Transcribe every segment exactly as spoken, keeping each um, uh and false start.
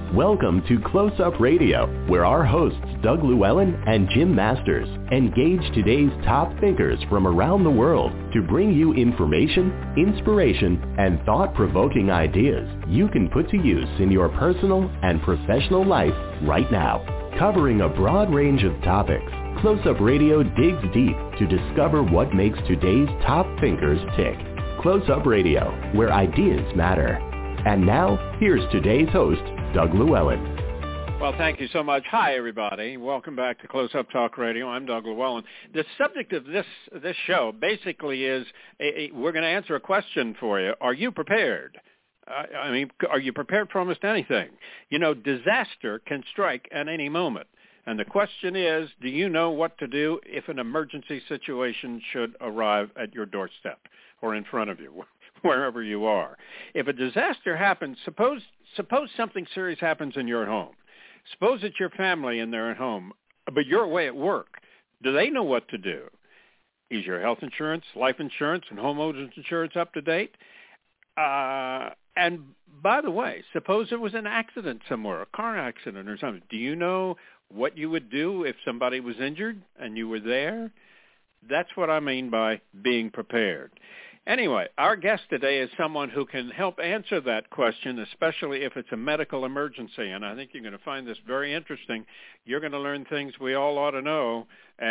Welcome to Close Up Radio, where our hosts Doug Llewellyn and Jim Masters engage today's top thinkers from around the world to bring you information, inspiration, and thought-provoking ideas you can put to use in your personal and professional life right now. Covering a broad range of topics, Close Up Radio digs deep to discover what makes today's top thinkers tick. Close Up Radio, where ideas matter. And now, here's today's host, Doug Llewellyn. Well, thank you so much. Hi, everybody. Welcome back to Close Up Talk Radio. I'm Doug Llewellyn. The subject of this this show basically is a, a, we're going to answer a question for you. Are you prepared? Uh, I mean, are you prepared for almost anything? You know, disaster can strike at any moment. And the question is, do you know what to do if an emergency situation should arrive at your doorstep or in front of you, wherever you are? If a disaster happens, suppose suppose something serious happens in your home. Suppose it's your family and they're at home, but you're away at work. Do they know what to do? Is your health insurance, life insurance, and homeowners insurance up to date? Uh, and by the way, suppose there was an accident somewhere, a car accident or something. Do you know what you would do if somebody was injured and you were there? That's what I mean by being prepared. Anyway, our guest today is someone who can help answer that question, especially if it's a medical emergency, and I think you're going to find this very interesting. You're going to learn things we all ought to know,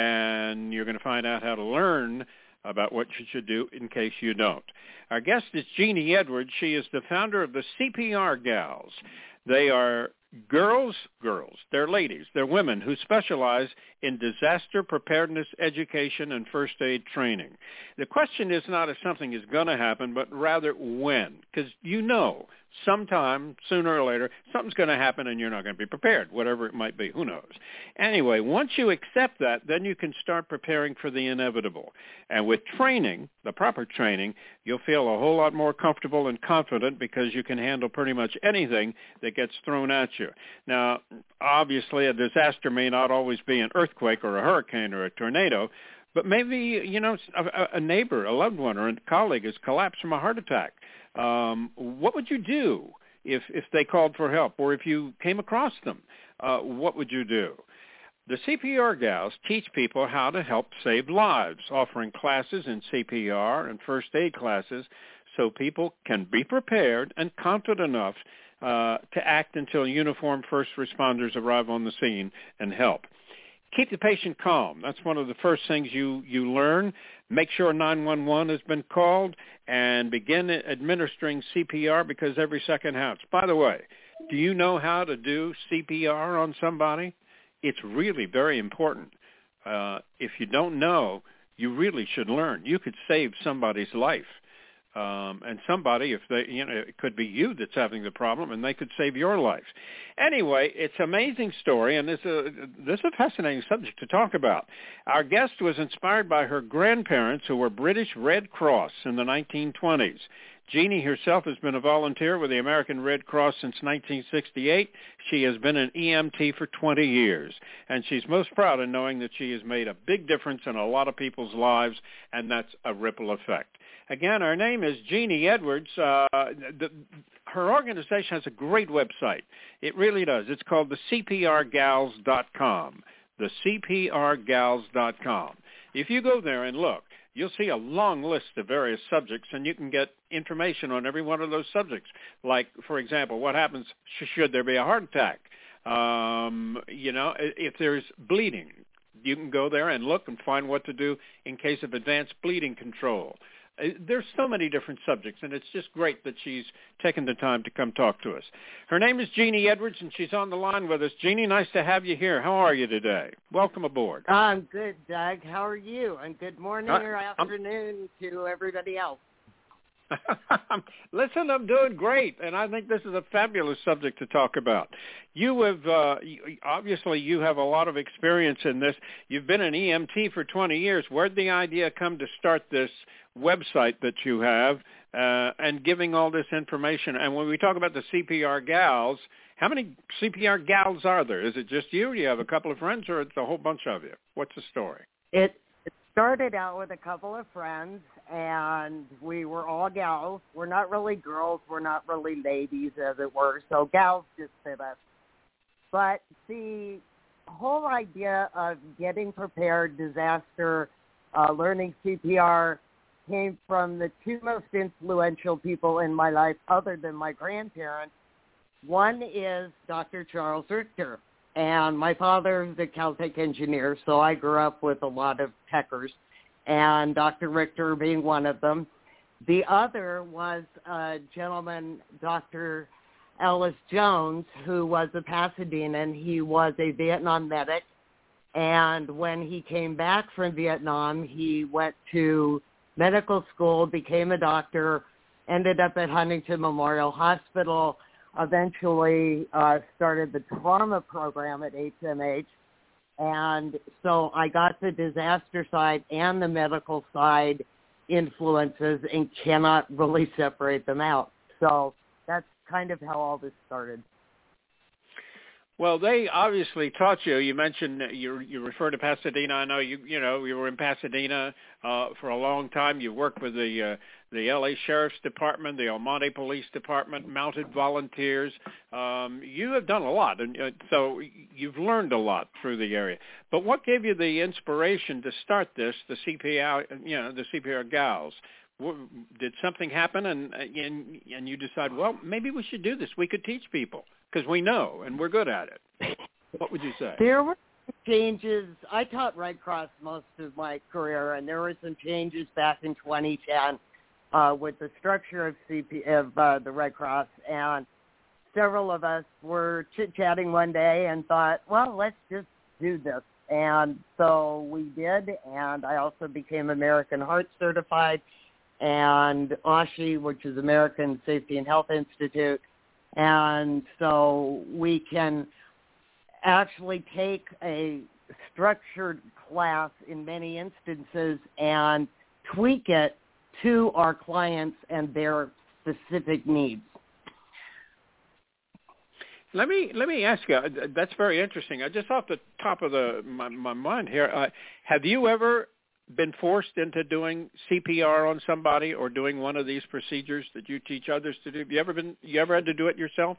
and you're going to find out how to learn about what you should do in case you don't. Our guest is Jeannie Edwards. She is the founder of the C P R Gals. They are girls, girls, they're ladies, they're women who specialize in disaster preparedness education and first aid training. The question is not if something is going to happen, but rather when, because you know sometime, sooner or later, something's going to happen and you're not going to be prepared, whatever it might be, who knows. Anyway, once you accept that, then you can start preparing for the inevitable. And with training, the proper training, you'll feel a whole lot more comfortable and confident because you can handle pretty much anything that gets thrown at you. Now, obviously, a disaster may not always be an earthquake or a hurricane or a tornado, but maybe, you know, a, a neighbor, a loved one, or a colleague has collapsed from a heart attack. Um, what would you do if, if they called for help, or if you came across them? Uh, what would you do? The C P R Gals teach people how to help save lives, offering classes in C P R and first aid classes so people can be prepared and confident enough uh, to act until uniformed first responders arrive on the scene and help. Keep the patient calm. That's one of the first things you, you learn. Make sure nine one one has been called and begin administering C P R because every second counts. By the way, do you know how to do C P R on somebody? It's really very important. Uh, if you don't know, you really should learn. You could save somebody's life. Um, and somebody, if they, you know, it could be you that's having the problem, and they could save your life. Anyway, it's an amazing story, and this is a, this is a fascinating subject to talk about. Our guest was inspired by her grandparents, who were British Red Cross in the nineteen twenties. Jeannie herself has been a volunteer with the American Red Cross since nineteen sixty-eight. She has been an E M T for twenty years, and she's most proud in knowing that she has made a big difference in a lot of people's lives, and that's a ripple effect. Again, her name is Jeannie Edwards. Uh, the, her organization has a great website. It really does. It's called the C P R gals dot com, the C P R gals dot com. If you go there and look, you'll see a long list of various subjects, and you can get information on every one of those subjects. Like, for example, what happens should there be a heart attack? Um, you know, if there's bleeding, you can go there and look and find what to do in case of advanced bleeding control. There's so many different subjects, and it's just great that she's taken the time to come talk to us. Her name is Jeannie Edwards, and she's on the line with us. Jeannie, nice to have you here. How are you today? Welcome aboard. I'm good, Doug. How are you? And good morning uh, or afternoon I'm... to everybody else. Listen, I'm doing great, and I think this is a fabulous subject to talk about. You have, uh, obviously, you have a lot of experience in this. You've been an E M T for twenty years. Where'd the idea come to start this website that you have uh, and giving all this information? And when we talk about the C P R Gals, how many C P R Gals are there? Is it just you? Do you have a couple of friends, or it's a whole bunch of you? What's the story? It, it started out with a couple of friends, and we were all gals. We're not really girls. We're not really ladies, as it were, so gals just fit us. But the whole idea of getting prepared, disaster, uh, learning C P R came from the two most influential people in my life other than my grandparents. One is Doctor Charles Richter, and my father is a Caltech engineer, so I grew up with a lot of techers, and Doctor Richter being one of them. The other was a gentleman, Doctor Ellis Jones, who was a Pasadenan. He was a Vietnam medic, and when he came back from Vietnam, he went to medical school, became a doctor, ended up at Huntington Memorial Hospital, eventually uh, started the trauma program at H M H. And so I got the disaster side and the medical side influences and cannot really separate them out. So that's kind of how all this started. Well, they obviously taught you. You mentioned you you refer to Pasadena. I know you you know you were in Pasadena uh, for a long time. You worked with the uh, the L A Sheriff's Department, the El Monte Police Department, Mounted Volunteers. Um, you have done a lot, and uh, so you've learned a lot through the area. But what gave you the inspiration to start this? The C P R, you know, the C P R gals. Did something happen, and and and you decide, well, maybe we should do this. We could teach people because we know and we're good at it. What would you say? There were changes. I taught Red Cross most of my career, and there were some changes back in twenty ten uh, with the structure of C P of uh, the Red Cross, and several of us were chit-chatting one day and thought, well, let's just do this. And so we did, and I also became American Heart Certified, and A S H I, which is American Safety and Health Institute. And so we can actually take a structured class in many instances and tweak it to our clients and their specific needs. Let me let me ask you. That's very interesting. I just off the top of the my, my mind here. Uh, have you ever been forced into doing C P R on somebody or doing one of these procedures that you teach others to do? Have you ever been? You ever had to do it yourself?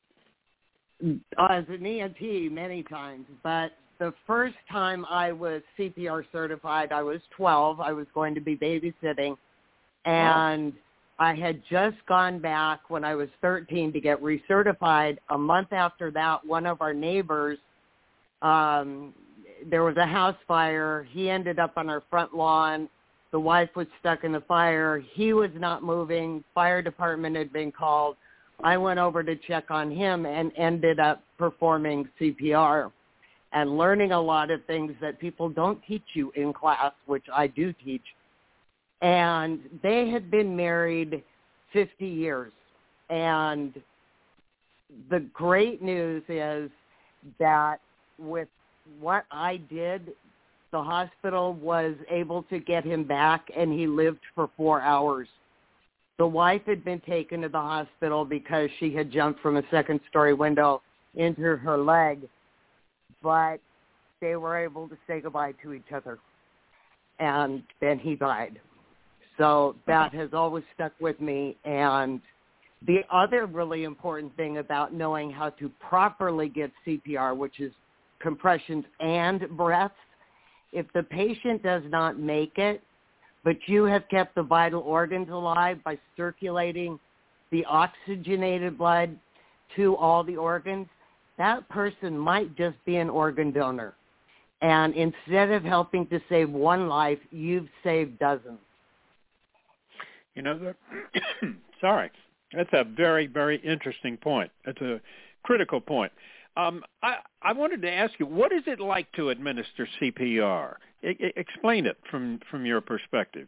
As an E M T, many times. But the first time I was C P R certified, I was twelve. I was going to be babysitting, and wow. I had just gone back when I was thirteen to get recertified. A month after that, one of our neighbors, um, there was a house fire. He ended up on our front lawn. The wife was stuck in the fire. He was not moving. Fire department had been called. I went over to check on him and ended up performing C P R and learning a lot of things that people don't teach you in class, which I do teach. And they had been married fifty years. And the great news is that with what I did, the hospital was able to get him back, and he lived for four hours. The wife had been taken to the hospital because she had jumped from a second-story window into her leg, but they were able to say goodbye to each other, and then he died. So that has always stuck with me. And the other really important thing about knowing how to properly give C P R, which is compressions and breaths, if the patient does not make it, but you have kept the vital organs alive by circulating the oxygenated blood to all the organs, that person might just be an organ donor. And instead of helping to save one life, you've saved dozens. You know, that, sorry, that's a very, very interesting point. That's a critical point. Um, I, I wanted to ask you, what is it like to administer C P R? I, I, explain it from, from your perspective.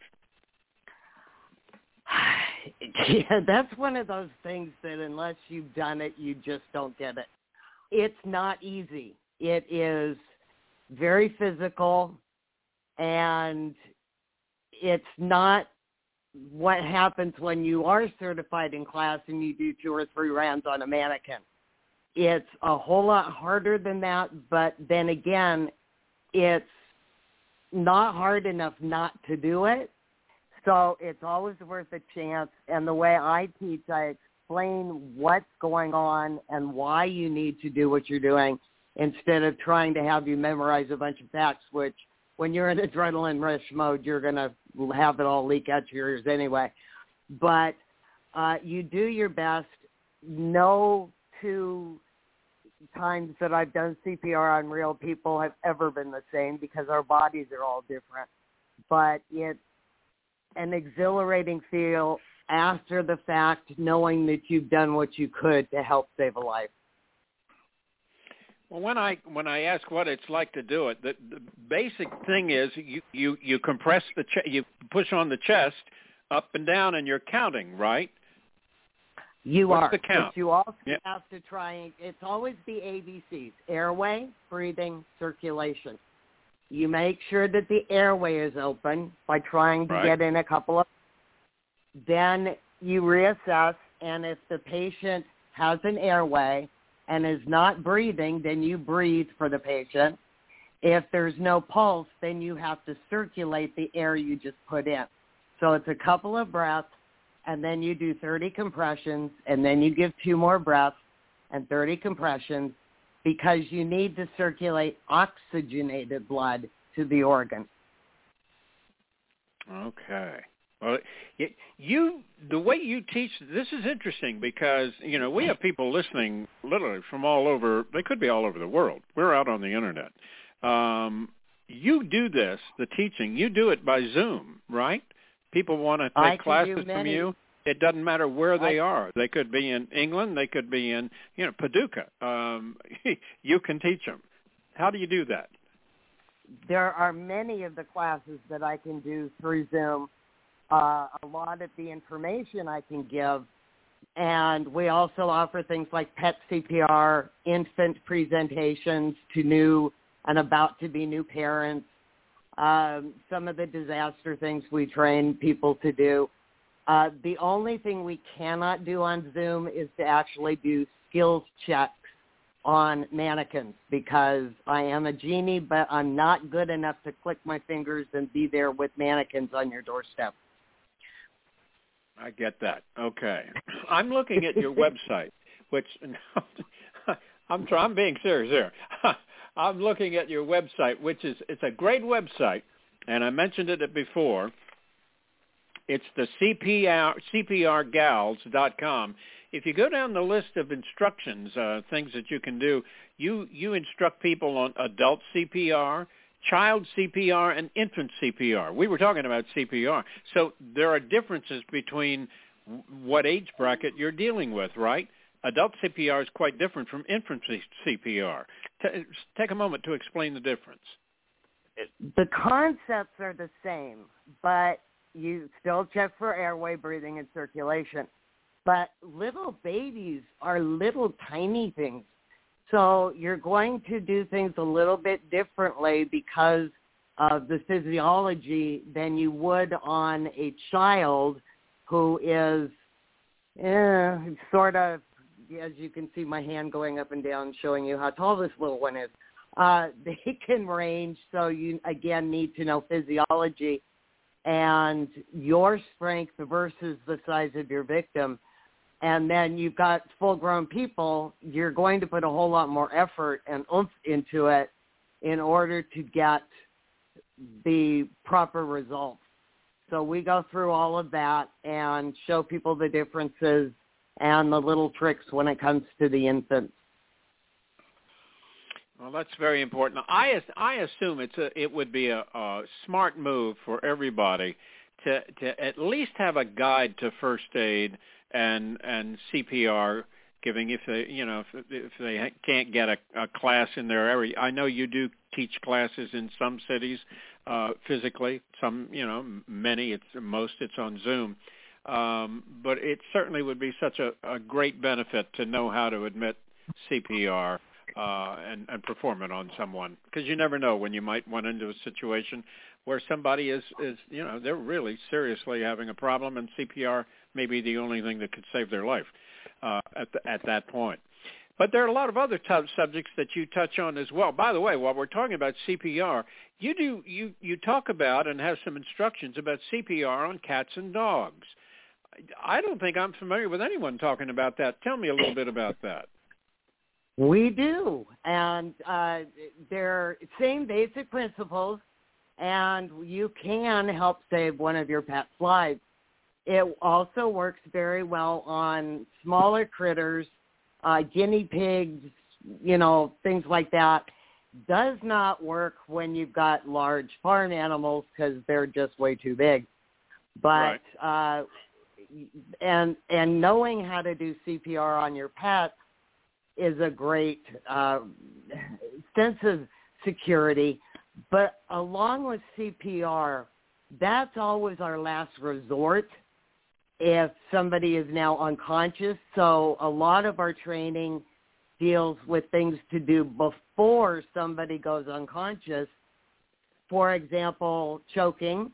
Yeah, that's one of those things that unless you've done it, you just don't get it. It's not easy. It is very physical, and it's not what happens when you are certified in class and you do two or three rounds on a mannequin. It's a whole lot harder than that, but then again, it's not hard enough not to do it. So it's always worth a chance. And the way I teach, I explain what's going on and why you need to do what you're doing instead of trying to have you memorize a bunch of facts, which when you're in adrenaline rush mode, you're going to have it all leak out your ears anyway. But uh, you do your best. No two times that I've done C P R on real people have ever been the same because our bodies are all different. But it's an exhilarating feel after the fact, knowing that you've done what you could to help save a life. Well, when I when I ask what it's like to do it, the, the basic thing is you, you, you compress the ch- you push on the chest up and down, and you're counting, right? You What's are. the count? But you also yeah. have to try. It's always the A B Cs: airway, breathing, circulation. You make sure that the airway is open by trying to right. get in a couple of. Then you reassess, and if the patient has an airway and is not breathing, then you breathe for the patient. If there's no pulse, then you have to circulate the air you just put in. So it's a couple of breaths, and then you do thirty compressions, and then you give two more breaths and thirty compressions because you need to circulate oxygenated blood to the organ. Okay. Well, it, you the way you teach, this is interesting because, you know, we have people listening literally from all over. They could be all over the world. We're out on the Internet. Um, you do this, the teaching, you do it by Zoom, right? People want to take classes from you. It doesn't matter where they I, are. They could be in England. They could be in, you know, Paducah. Um, you can teach them. How do you do that? There are many of the classes that I can do through Zoom. Uh, a lot of the information I can give. And we also offer things like pet C P R, infant presentations to new and about to be new parents, um, some of the disaster things we train people to do. Uh, the only thing we cannot do on Zoom is to actually do skills checks on mannequins because I am a genie, but I'm not good enough to click my fingers and be there with mannequins on your doorstep. I get that. Okay. I'm looking at your website, which I'm trying, I'm being serious here. I'm looking at your website, which is, it's a great website, and I mentioned it before. It's the C P R, C P R gals dot com. If you go down the list of instructions, uh, things that you can do, you, you instruct people on adult C P R, child C P R, and infant C P R. We were talking about C P R. So there are differences between what age bracket you're dealing with, right? Adult C P R is quite different from infant C P R. T- take a moment to explain the difference. The concepts are the same, but you still check for airway, breathing, and circulation. But little babies are little tiny things. So you're going to do things a little bit differently because of the physiology than you would on a child who is eh, sort of, as you can see my hand going up and down showing you how tall this little one is. Uh, they can range, so you, again, need to know physiology and your strength versus the size of your victim. And then you've got full-grown people, you're going to put a whole lot more effort and oomph into it in order to get the proper results. So we go through all of that and show people the differences and the little tricks when it comes to the infants. Well, that's very important. I, I assume it's a, it would be a, a smart move for everybody to, to at least have a guide to first aid and and C P R giving if they you know if, if they can't get a, a class in their area. I know you do teach classes in some cities uh, physically. Some you know many it's most it's on Zoom, um, but it certainly would be such a, a great benefit to know how to admit C P R uh, and, and perform it on someone because you never know when you might run into a situation where somebody is, is, you know, they're really seriously having a problem, and C P R may be the only thing that could save their life uh, at the, at that point. But there are a lot of other t- subjects that you touch on as well. By the way, while we're talking about C P R, you do you, you talk about and have some instructions about C P R on cats and dogs. I don't think I'm familiar with anyone talking about that. Tell me a little bit about that. We do, and uh, they're same basic principles, and you can help save one of your pet's lives. It also works very well on smaller critters, uh, guinea pigs, you know, things like that. Does not work when you've got large farm animals because they're just way too big. But right. uh, and and knowing how to do C P R on your pet is a great uh, sense of security. But along with C P R, that's always our last resort if somebody is now unconscious. So a lot of our training deals with things to do before somebody goes unconscious. For example, choking.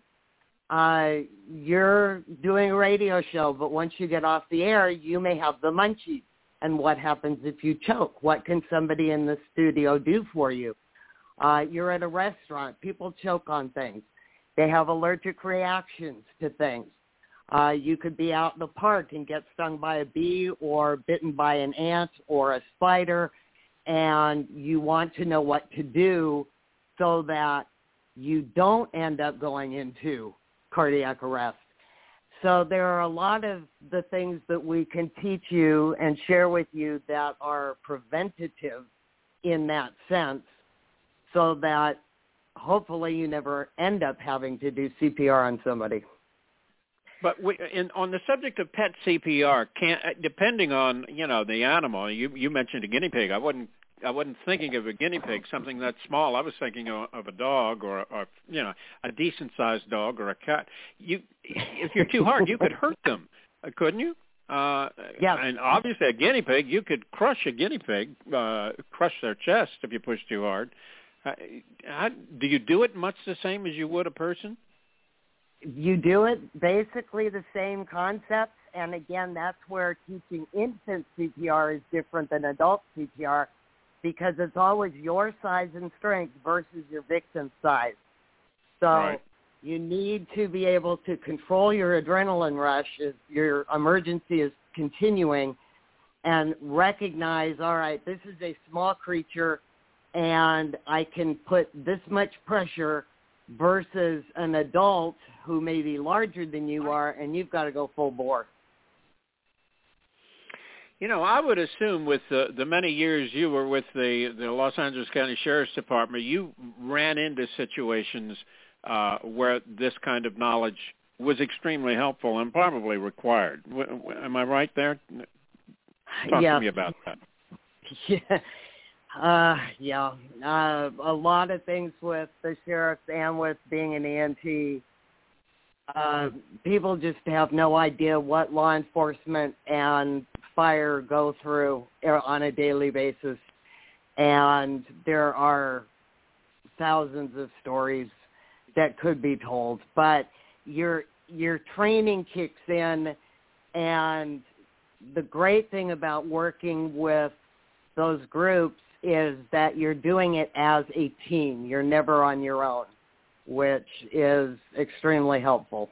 Uh, you're doing a radio show, but once you get off the air, you may have the munchies. And what happens if you choke? What can somebody in the studio do for you? Uh, you're at a restaurant. People choke on things. They have allergic reactions to things. Uh, you could be out in the park and get stung by a bee or bitten by an ant or a spider, and you want to know what to do so that you don't end up going into cardiac arrest. So there are a lot of the things that we can teach you and share with you that are preventative in that sense, so that hopefully you never end up having to do C P R on somebody. But we, in, on the subject of pet C P R, can, depending on, you know, the animal, you, you mentioned a guinea pig. I wasn't I wasn't thinking of a guinea pig, something that small. I was thinking of, of a dog or, or, you know, a decent-sized dog or a cat. You, if you're too hard, you could hurt them, couldn't you? Uh, yeah. And obviously a guinea pig, you could crush a guinea pig, uh, crush their chest if you push too hard. Uh, how, do you do it much the same as you would a person? You do it basically the same concepts, and again, that's where teaching infant C P R is different than adult C P R, because it's always your size and strength versus your victim's size. So right. you need to be able to control your adrenaline rush as your emergency is continuing and recognize, all right, this is a small creature and I can put this much pressure versus an adult who may be larger than you are, and you've got to go full bore. You know, I would assume with the, the many years you were with the, the Los Angeles County Sheriff's Department, you ran into situations uh, where this kind of knowledge was extremely helpful and probably required. W- w- am I right there? Talk yeah. to me about that. Yeah. Uh, yeah. Uh, a lot of things with the sheriffs and with being an E M T. Uh, people just have no idea what law enforcement and fire go through on a daily basis. And there are thousands of stories that could be told. But your your training kicks in, and the great thing about working with those groups is that you're doing it as a team. You're never on your own, which is extremely helpful.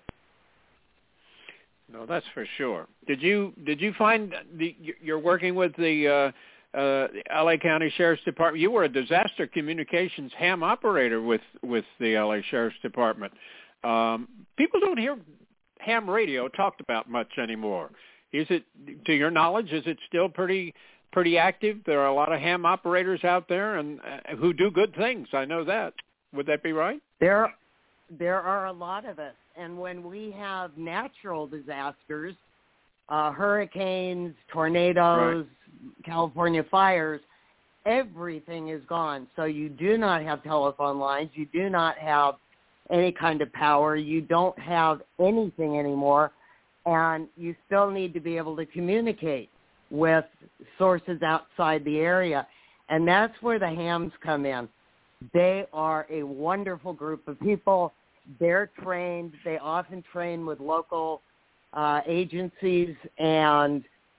No, that's for sure. Did you did you find the, you're working with the uh, uh, L A County Sheriff's Department? You were a disaster communications ham operator with, with the L A Sheriff's Department. Um, people don't hear ham radio talked about much anymore. Is it, to your knowledge, is it still pretty pretty active? There are a lot of ham operators out there and uh, who do good things. I know that. Would that be right? There, there are a lot of us. And when we have natural disasters, uh, hurricanes, tornadoes, right. California fires, everything is gone. So you do not have telephone lines. You do not have any kind of power. You don't have anything anymore. And you still need to be able to communicate with sources outside the area. And that's where the hams come in. They are a wonderful group of people. They're trained. They often train with local uh, agencies, and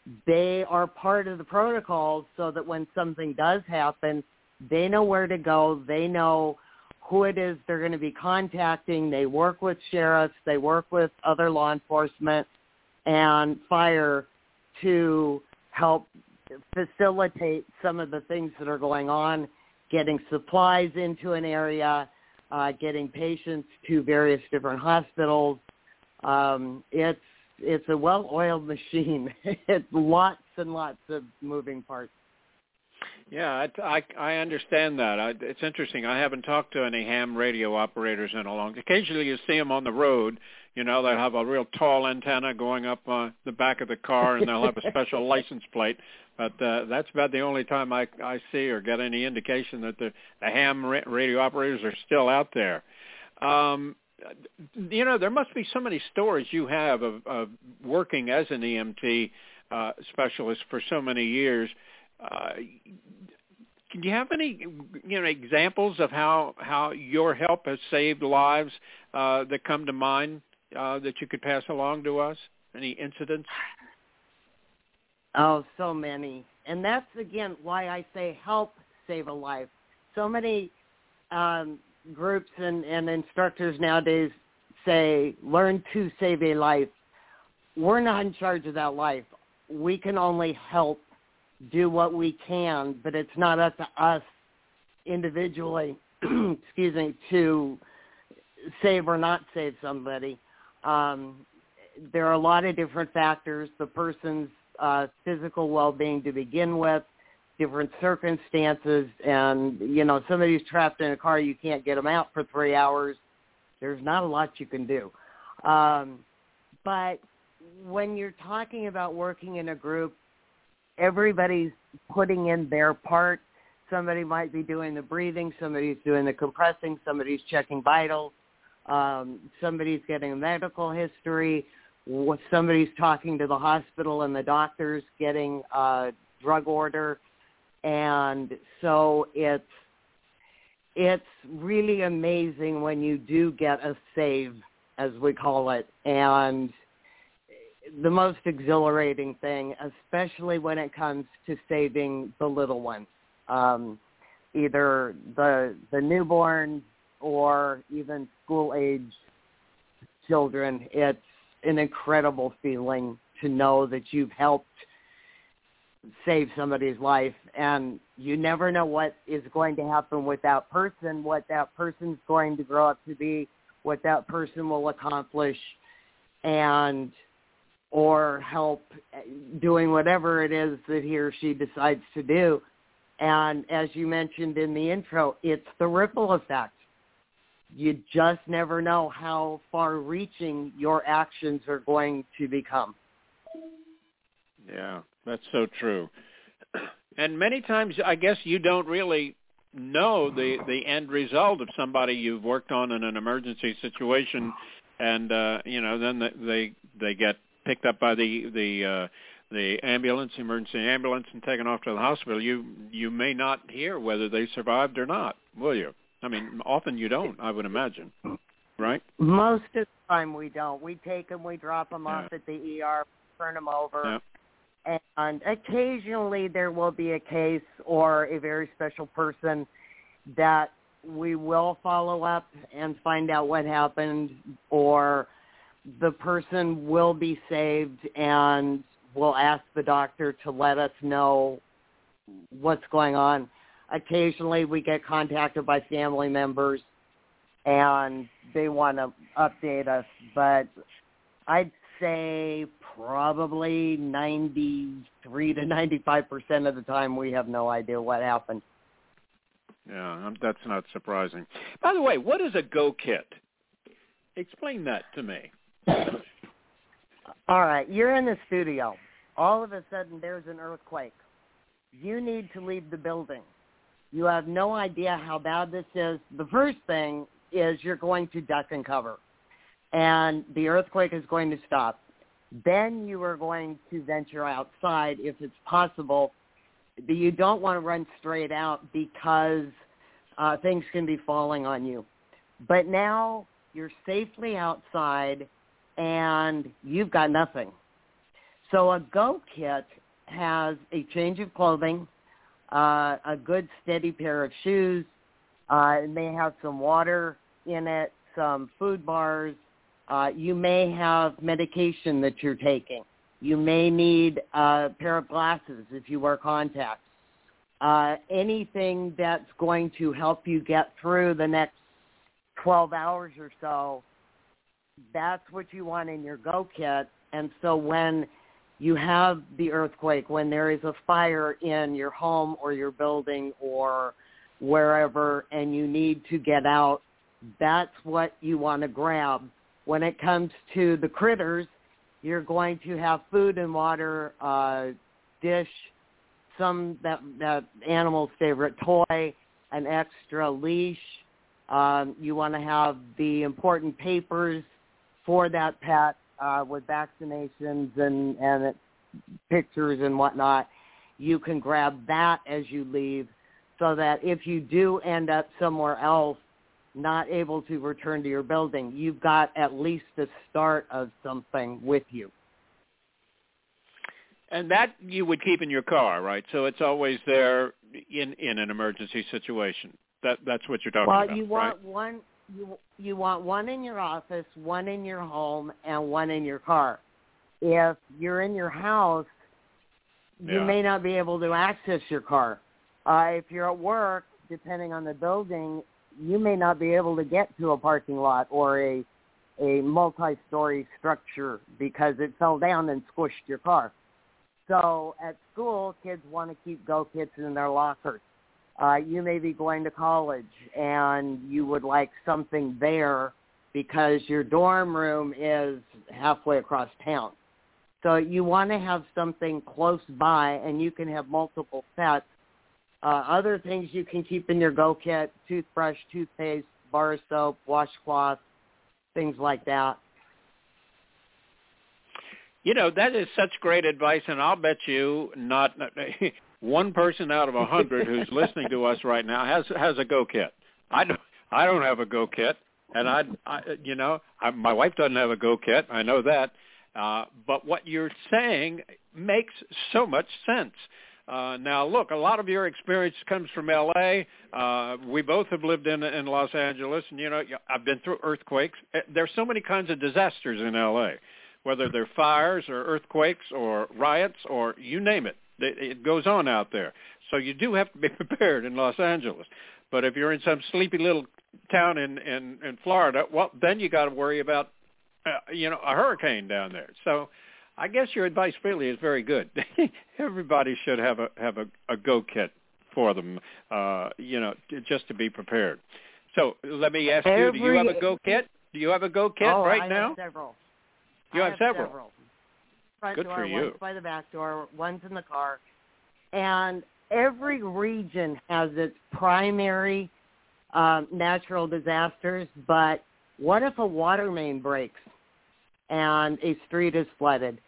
they are part of the protocol so that when something does happen, they know where to go. They know who it is they're going to be contacting. They work with sheriffs. They work with other law enforcement and fire to help facilitate some of the things that are going on, getting supplies into an area, uh, getting patients to various different hospitals. Um, it's it's a well-oiled machine. It's lots and lots of moving parts. Yeah, I, I, I understand that. I, it's interesting. I haven't talked to any ham radio operators in a long time. Occasionally you see them on the road. You know, they'll have a real tall antenna going up uh, the back of the car, and they'll have a special license plate. But uh, that's about the only time I, I see or get any indication that the, the ham ra- radio operators are still out there. Um, you know, there must be so many stories you have of, of working as an E M T uh, specialist for so many years. Uh, do you have any, you know, examples of how, how your help has saved lives uh, that come to mind uh, that you could pass along to us? Any incidents? Oh, so many. And that's, again, why I say help save a life. So many um, groups and, and instructors nowadays say, learn to save a life. We're not in charge of that life. We can only help do what we can, but it's not up to us individually, excuse me, to save or not save somebody. Um, there are a lot of different factors. The person's uh, physical well-being to begin with, different circumstances, and, you know, somebody who's trapped in a car, you can't get them out for three hours. There's not a lot you can do. Um, but when you're talking about working in a group, everybody's putting in their part. Somebody might be doing the breathing, somebody's doing the compressing, somebody's checking vitals, um, somebody's getting a medical history, somebody's talking to the hospital and the doctors, getting a drug order. And so it's it's really amazing when you do get a save, as we call it, and the most exhilarating thing, especially when it comes to saving the little ones, um, either the the newborn or even school-age children. It's an incredible feeling to know that you've helped save somebody's life, and you never know what is going to happen with that person, what that person's going to grow up to be, what that person will accomplish, and or help doing whatever it is that he or she decides to do. And as you mentioned in the intro, it's the ripple effect. You just never know how far-reaching your actions are going to become. Yeah, that's so true. And many times, I guess you don't really know the, the end result of somebody you've worked on in an emergency situation, and, uh, you know, then they they get picked up by the the uh, the ambulance, emergency ambulance, and taken off to the hospital. You you may not hear whether they survived or not, will you? I mean, often you don't, I would imagine, right? Most of the time we don't. We take them, we drop them yeah. off at the E R, turn them over, yeah. and occasionally there will be a case or a very special person that we will follow up and find out what happened, or the person will be saved and we'll ask the doctor to let us know what's going on. Occasionally we get contacted by family members and they want to update us, but I'd say probably ninety-three to ninety-five percent of the time we have no idea what happened. Yeah, that's not surprising. By the way, what is a Go Kit? Explain that to me. All right, you're in the studio. All of a sudden, there's an earthquake. You need to leave the building. You have no idea how bad this is. The first thing is you're going to duck and cover, and the earthquake is going to stop. Then you are going to venture outside if it's possible. You don't want to run straight out because uh, things can be falling on you. But now you're safely outside, and you've got nothing. So a Go Kit has a change of clothing, uh, a good steady pair of shoes. Uh, it may have some water in it, some food bars. Uh, you may have medication that you're taking. You may need a pair of glasses if you wear contacts. Uh, anything that's going to help you get through the next twelve hours or so, that's what you want in your Go Kit. And so when you have the earthquake, when there is a fire in your home or your building or wherever and you need to get out, that's what you want to grab. When it comes to the critters, you're going to have food and water, uh, dish, some that, that animal's favorite toy, an extra leash. Um, you want to have the important papers for that pet, uh, with vaccinations and, and it, pictures and whatnot. You can grab that as you leave so that if you do end up somewhere else, not able to return to your building, you've got at least the start of something with you. And that you would keep in your car, right? So it's always there in, in an emergency situation. That That's what you're talking well, about, you want right? one. You, you want one in your office, one in your home, and one in your car. If you're in your house, you yeah. may not be able to access your car. Uh, if you're at work, depending on the building, you may not be able to get to a parking lot or a a multi-story structure because it fell down and squished your car. So at school, kids want to keep Go Kits in their lockers. Uh, you may be going to college and you would like something there because your dorm room is halfway across town. So you want to have something close by, and you can have multiple sets. Uh, other things you can keep in your Go Kit: toothbrush, toothpaste, bar of soap, washcloth, things like that. You know, that is such great advice, and I'll bet you not one person out of a hundred who's listening to us right now has has a Go Kit. I don't, I don't have a Go Kit, and I, I you know, I, my wife doesn't have a Go Kit. I know that, uh, but what you're saying makes so much sense. Uh, now, look, a lot of your experience comes from L A. Uh, we both have lived in in Los Angeles, and you know, I've been through earthquakes. There's so many kinds of disasters in L A, whether they're fires or earthquakes or riots or you name it. It goes on out there. So you do have to be prepared in Los Angeles. But if you're in some sleepy little town in, in, in Florida, well, then you got to worry about, uh, you know, a hurricane down there. So I guess your advice really is very good. Everybody should have a have a, a Go Kit for them, uh, you know, just to be prepared. So let me ask Every, you, do you have a Go Kit? Do you have a Go Kit oh, right I now? Have several. You I have, have several. several. Front Good door, for you. One's by the back door, one's in the car. And every region has its primary um, natural disasters, but what if a water main breaks and a street is flooded?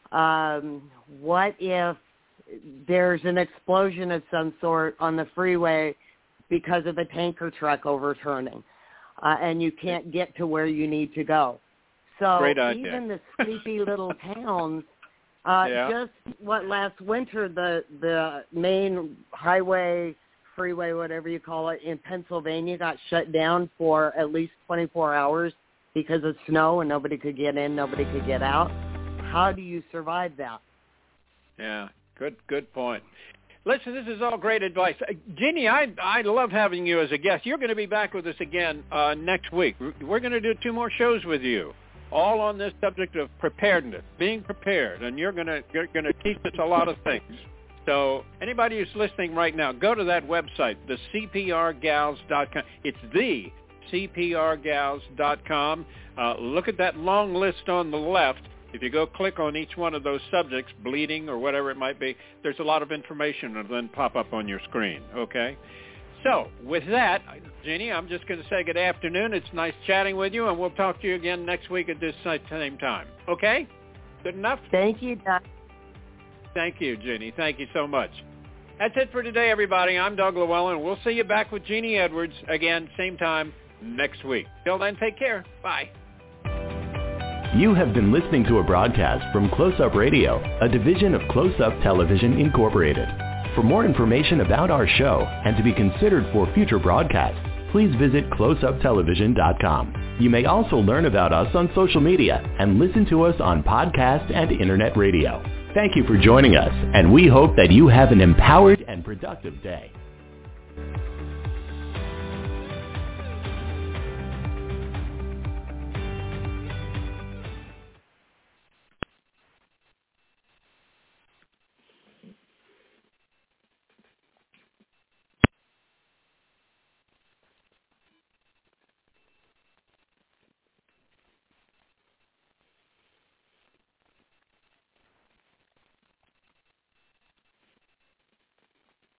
Um, what if there's an explosion of some sort on the freeway because of a tanker truck overturning, uh, and you can't get to where you need to go? So Great idea. even the sleepy little towns, uh, yeah. just what last winter, the, the main highway, freeway, whatever you call it, in Pennsylvania got shut down for at least twenty-four hours because of snow and nobody could get in, nobody could get out. How do you survive that? Yeah, good good point. Listen, this is all great advice. Uh, Jeannie, I I love having you as a guest. You're going to be back with us again uh, next week. We're going to do two more shows with you, all on this subject of preparedness, being prepared, and you're going to you're going to teach us a lot of things. So anybody who's listening right now, go to that website, the C P R gals dot com. It's the C P R gals dot com. Uh, look at that long list on the left. If you go click on each one of those subjects, bleeding or whatever it might be, there's a lot of information that'll then pop up on your screen, okay? So with that, Jeannie, I'm just going to say good afternoon. It's nice chatting with you, and we'll talk to you again next week at this same time. Okay? Good enough? Thank you, Doug. Thank you, Jeannie. Thank you so much. That's it for today, everybody. I'm Doug Llewellyn. We'll see you back with Jeannie Edwards again, same time next week. Till then, take care. Bye. You have been listening to a broadcast from Close Up Radio, a division of Close Up Television Incorporated. For more information about our show and to be considered for future broadcasts, please visit close up television dot com. You may also learn about us on social media and listen to us on podcast and internet radio. Thank you for joining us, and we hope that you have an empowered and productive day.